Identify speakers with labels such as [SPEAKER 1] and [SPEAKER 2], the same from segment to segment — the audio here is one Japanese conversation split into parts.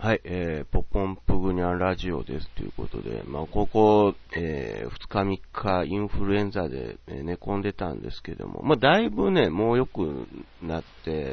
[SPEAKER 1] はい、ポポンプグニャンラジオですということで、ここ、2日3日インフルエンザで、寝込んでたんですけども、だいぶね、もう良くなって、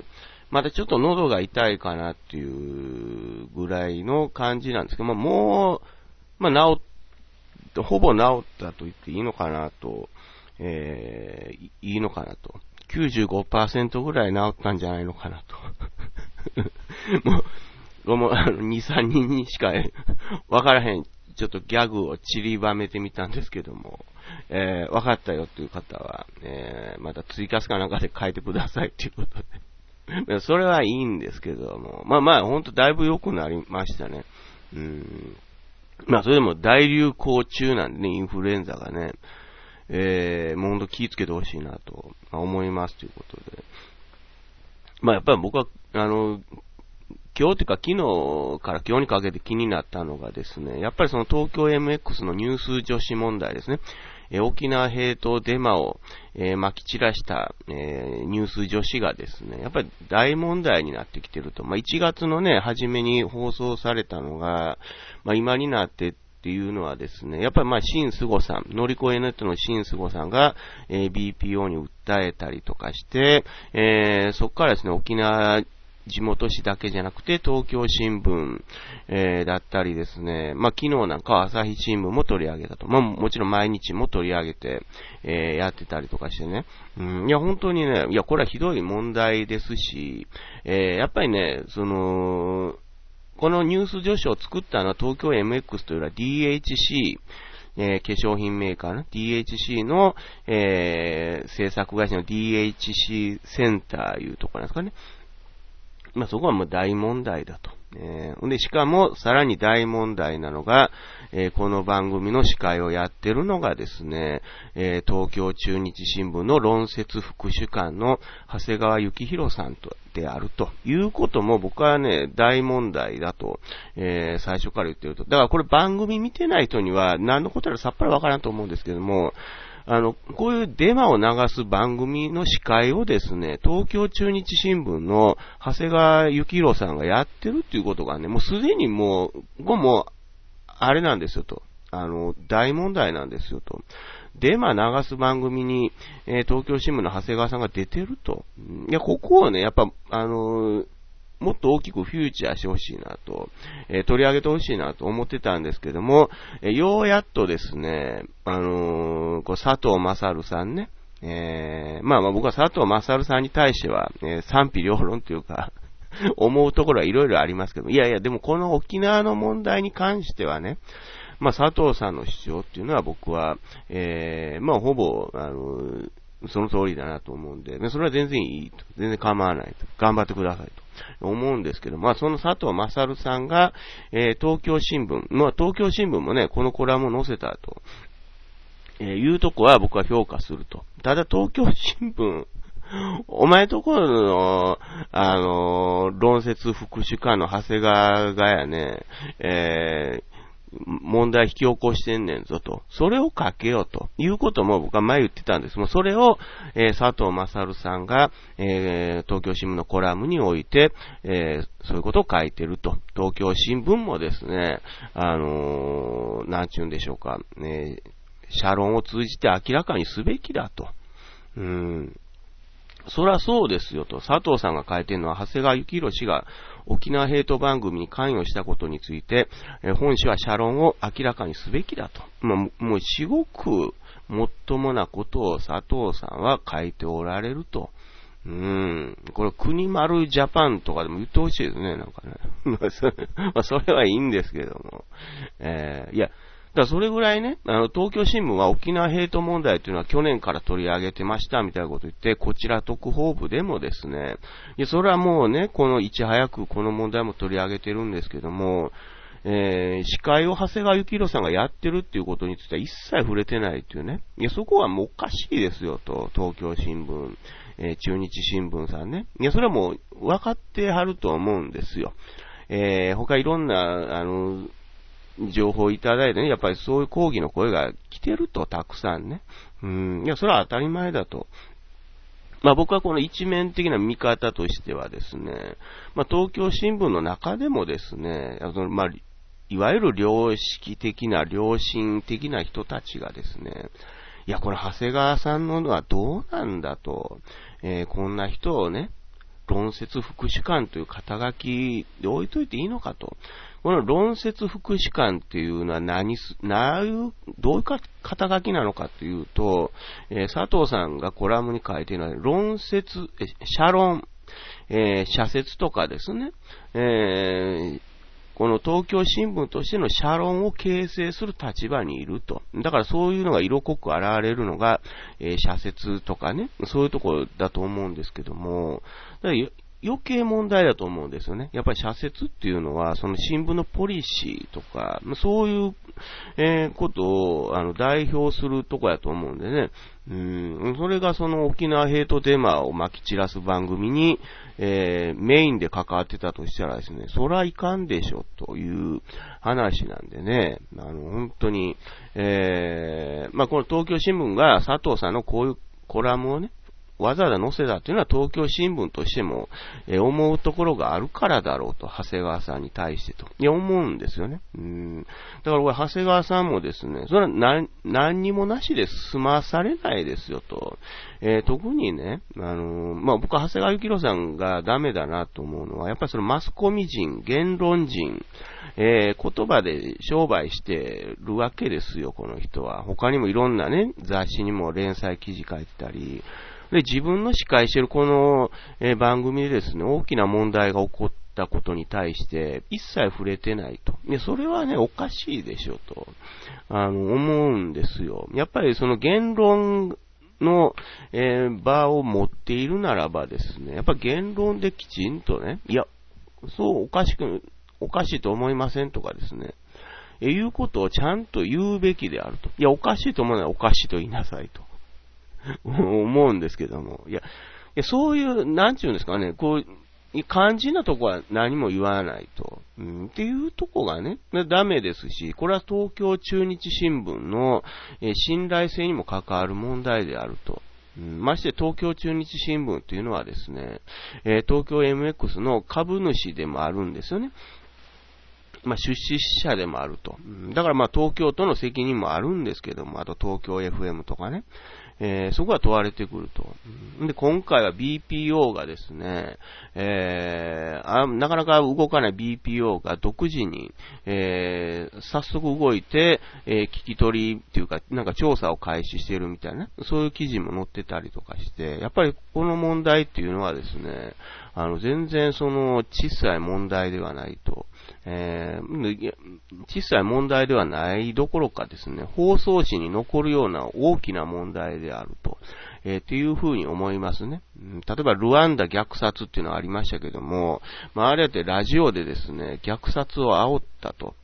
[SPEAKER 1] まだちょっと喉が痛いかなっていうぐらいの感じなんですけど、もう、ほぼ治ったと言っていいのかなと、いいのかなと。95% ぐらい治ったんじゃないのかなと。もう2、3人にしかわからへん、ちょっとギャグを散りばめてみたんですけども、わかったよっていう方は、またツイキャスかなんかで書いてくださいっていうことで。それはいいんですけども、ほんとだいぶ良くなりましたね。それでも大流行中なんでね、インフルエンザがね、もうほんと気をつけてほしいなと思いますということで。やっぱり僕は、今日というか昨日から今日にかけて気になったのがですね、やっぱりその東京 MX のニュース女子問題ですね。沖縄ヘイトデマを、撒き散らした、ニュース女子がですね、やっぱり大問題になってきてると。1月のね、初めに放送されたのが、今になってっていうのはですね、やっぱり新菅さん、乗り越えネットの新菅さんが、BPO に訴えたりとかして、そこからですね、沖縄地元紙だけじゃなくて、東京新聞、だったりですね、昨日なんかは朝日新聞も取り上げたと。もちろん毎日も取り上げて、やってたりとかしてね。いや、本当にね、いや、これはひどい問題ですし、やっぱりね、このニュース女子を作ったのは東京 MX というのは DHC、化粧品メーカーの DHC の、制作会社の DHC センターいうところなんですかね。そこはもう大問題だと。で、しかも、さらに大問題なのが、この番組の司会をやってるのがですね、東京中日新聞の論説副主幹の長谷川幸宏さんであるということも僕はね、大問題だと、最初から言ってると。だからこれ番組見てない人には何のことやらさっぱりわからんと思うんですけども、こういうデマを流す番組の司会をですね、東京中日新聞の長谷川幸宏さんがやってるっていうことがね、もうすでにもう、あれなんですよと。大問題なんですよと。デマ流す番組に、東京新聞の長谷川さんが出てると。いや、ここをね、やっぱ、もっと大きくフューチャーしてほしいなと、取り上げてほしいなと思ってたんですけども、ようやっとですね、佐藤勝さんね、僕は佐藤勝さんに対しては、賛否両論というか、思うところはいろいろありますけど、いや、でもこの沖縄の問題に関してはね、佐藤さんの主張っていうのは僕は、ほぼ、その通りだなと思うんで、それは全然いいと。全然構わないと。頑張ってくださいと思うんですけど、その佐藤勝さんが、東京新聞、東京新聞もね、このコラムを載せたと、いうとこは僕は評価すると。ただ東京新聞、お前ところの、論説副主幹の長谷川がやね、問題引き起こしてんねんぞと。それを書けよということも僕は前言ってたんです。もうそれを、佐藤勝さんが、東京新聞のコラムにおいて、そういうことを書いてると。東京新聞もですね、なんちゅうんでしょうか、社論を通じて明らかにすべきだと。そりゃそうですよと。佐藤さんが書いてるのは、長谷川幸宏氏が沖縄ヘイト番組に関与したことについて、本氏は社論を明らかにすべきだと。もう至極もっともなことを佐藤さんは書いておられると。これ国丸ジャパンとかでも言ってほしいですね、なんかね。それはいいんですけども。いや、だからそれぐらいね、東京新聞は沖縄ヘイト問題というのは去年から取り上げてましたみたいなこと言って、こちら特報部でもですね、いや、それはもうね、いち早くこの問題も取り上げてるんですけども、司会を長谷川幸宏さんがやってるっていうことについては一切触れてないっていうね。いや、そこはもうおかしいですよと、東京新聞、中日新聞さんね。いや、それはもう分かってはると思うんですよ。他いろんな、情報いただいてね、やっぱりそういう抗議の声が来てると、たくさんね。いや、それは当たり前だと。 僕はこの一面的な見方としてはですね、東京新聞の中でもですね、いわゆる良識的な、良心的な人たちがですね、いや、これ長谷川さんのはどうなんだと、こんな人をね、論説副主幹という肩書きで置いといていいのかと。この論説副主幹っていうのはどういう肩書きなのかというと、佐藤さんがコラムに書いているのは、論説、社論、社説とかですね、この東京新聞としての社論を形成する立場にいると。だからそういうのが色濃く現れるのが、社説とかね、そういうところだと思うんですけども、余計問題だと思うんですよね。やっぱり社説っていうのは、その新聞のポリシーとか、そういう、ことを代表するとこやと思うんでね。それがその沖縄ヘイトデマを撒き散らす番組に、メインで関わってたとしたらですね、そらいかんでしょという話なんでね、本当に、この東京新聞が佐藤さんのこういうコラムをね、わざわざ載せたっていうのは東京新聞としても、思うところがあるからだろうと、長谷川さんに対してと。思うんですよね。だからこれ長谷川さんもですね、それは何にもなしで済まされないですよと。特にね、僕は長谷川幸宏さんがダメだなと思うのは、やっぱりそのマスコミ人、言論人、言葉で商売してるわけですよ、この人は。他にもいろんなね、雑誌にも連載記事書いてたり、で、自分の司会しているこの、番組でですね、大きな問題が起こったことに対して、一切触れてないと。で、それはね、おかしいでしょと、思うんですよ。やっぱりその言論の、場を持っているならばですね、やっぱ言論できちんとね、いや、そうおかしいと思いませんとかですね、いうことをちゃんと言うべきであると。いや、おかしいと思うならおかしいと言いなさいと。思うんですけども。いや、そういう、なんちゅうんですかね、こう、肝心なとこは何も言わないと。っていうとこがね、ダメですし、これは東京中日新聞の、信頼性にも関わる問題であると。まして東京中日新聞というのはですね、東京 MX の株主でもあるんですよね。出資者でもあると。だから東京都の責任もあるんですけども、あと東京 FM とかね。そこが問われてくると。で、今回は BPO がですね、なかなか動かない BPO が独自に、早速動いて、聞き取りっていうか、なんか調査を開始しているみたいな、そういう記事も載ってたりとかして、やっぱりこの問題っていうのはですね、全然その小さい問題ではないと。小さい問題ではないどころかですね、放送紙に残るような大きな問題であると、っていうふうに思いますね。例えばルワンダ虐殺っていうのはありましたけども、あれってラジオでですね、虐殺を煽ったと、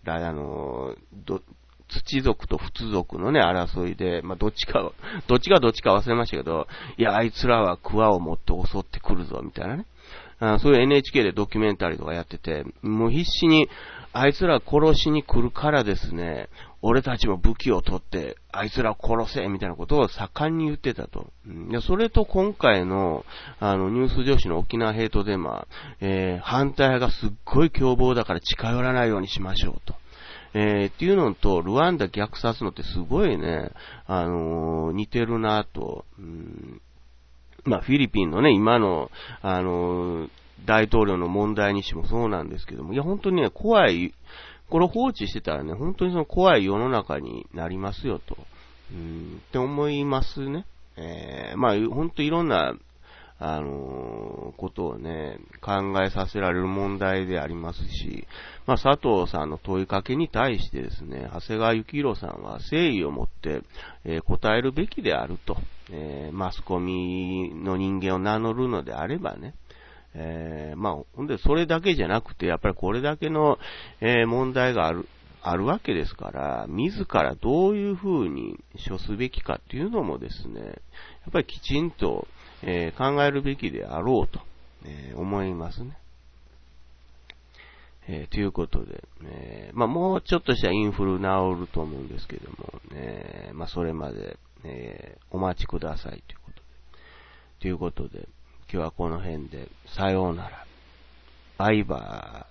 [SPEAKER 1] 土族と仏族のね、争いで、どっちか忘れましたけど、いや、あいつらは桑を持って襲ってくるぞ、みたいなね。そういう NHK でドキュメンタリーとかやってて、もう必死に、あいつら殺しに来るからですね、俺たちも武器を取って、あいつらを殺せみたいなことを盛んに言ってたと。それと今回の、ニュース女子の沖縄ヘイトデマ、反対派がすっごい凶暴だから近寄らないようにしましょうと。っていうのと、ルワンダ虐殺のってすごいね、似てるなと。フィリピンのね、今の、大統領の問題にしてもそうなんですけども、いや、本当にね、怖い、これ放置してたらね、本当にその怖い世の中になりますよと、って思いますね。本当いろんな、ことをね、考えさせられる問題でありますし、佐藤さんの問いかけに対してですね、長谷川幸宏さんは誠意を持って、答えるべきであると、マスコミの人間を名乗るのであればね、ほんでそれだけじゃなくて、やっぱりこれだけの、問題があるわけですから、自らどういうふうに処すべきかっていうのもですね、やっぱりきちんと、考えるべきであろうと、思いますね。ということで、もうちょっとしたインフル治ると思うんですけども、それまで、お待ちくださいということということで、今日はこの辺で、さようなら。バイバーイ。